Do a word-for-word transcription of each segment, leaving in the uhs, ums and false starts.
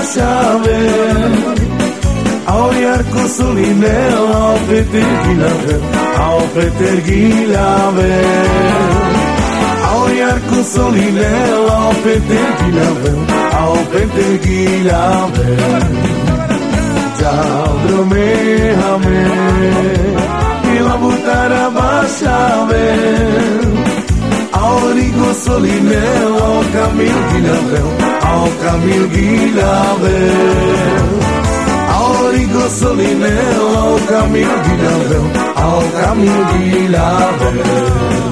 baciave. Au iar cu solinel, au Peter Ghilavel, au Peter Ghilavel. Au iar cu solinel, au Peter Ghilavel, au Peter Ghilavel. Ciao dromehame, e la butara baciave. Au Rigo solinel, au Camil Ghilavel, au Camil Ghilavel. Rigo solinel, au Camil Ghilavel, au Camil Ghilavel.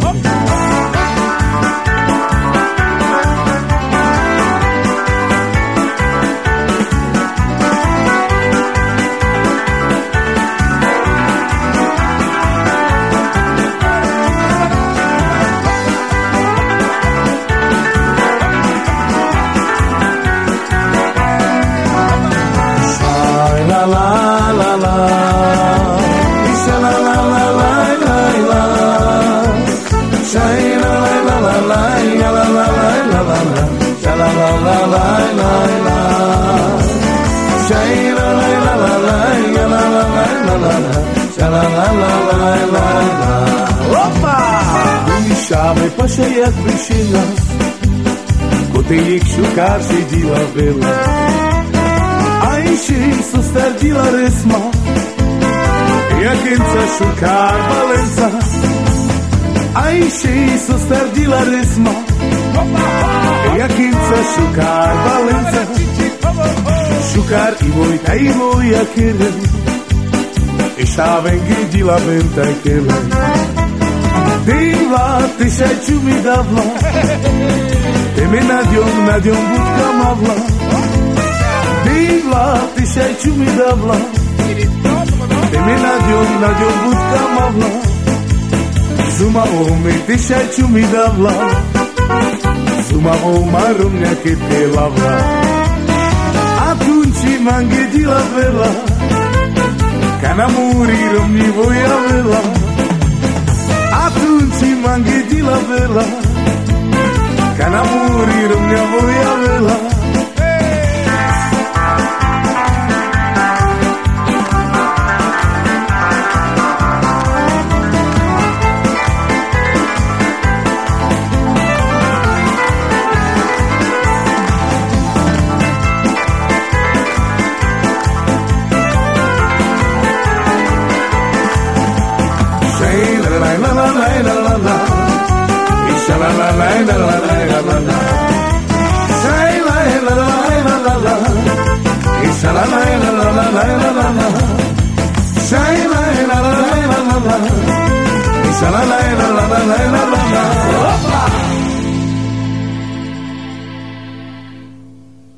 Chave pașeiat brișina, Coteiec șucar și di la vela. Ai și sustar di la resma, Ea cânța șucar Valența. Ai și sustar di la resma, Ea cânța șucar Valența. Șucar i voi, ta i voi a querer, E șavenghi di la venta querer. Dejla, ty šaj čumi davla, Teme nadjom, nadjom budka mavla. Dejla, ty šaj čumi davla, Teme nadjom, nadjom budka mavla. Zuma ome, ty šaj čumi davla, Zuma oma romnja che te lavla. Atunci mange di la vela, Cana muri romni voi avela. Atunci manghi di la vela, Ca na morire mia voia vela. La la la la la la la la. Say la la la la la la. It's la la la la la la la la. Say la la la la la la. It's la la la la la la la la.